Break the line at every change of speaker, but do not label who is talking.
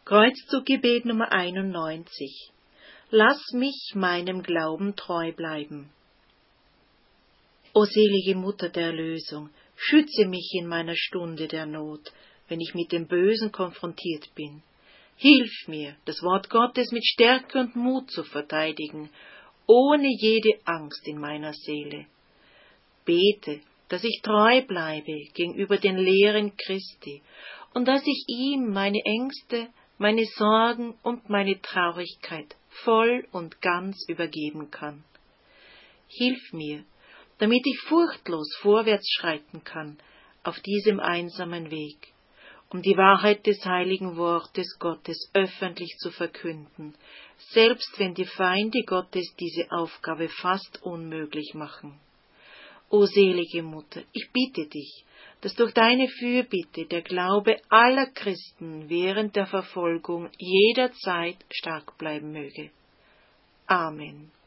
Kreuzzuggebet Nummer 91. Lass mich meinem Glauben treu bleiben. O selige Mutter der Erlösung, schütze mich in meiner Stunde der Not, wenn ich mit dem Bösen konfrontiert bin. Hilf mir, das Wort Gottes mit Stärke und Mut zu verteidigen, ohne jede Angst in meiner Seele. Bete, dass ich treu bleibe gegenüber den Lehren Christi und dass ich ihm meine Ängste, meine Sorgen und meine Traurigkeit voll und ganz übergeben kann. Hilf mir, damit ich furchtlos vorwärts schreiten kann auf diesem einsamen Weg, um die Wahrheit des heiligen Wortes Gottes öffentlich zu verkünden, selbst wenn die Feinde Gottes diese Aufgabe fast unmöglich machen. O selige Mutter, ich bitte dich, dass durch deine Fürbitte der Glaube aller Christen während der Verfolgung jederzeit stark bleiben möge. Amen.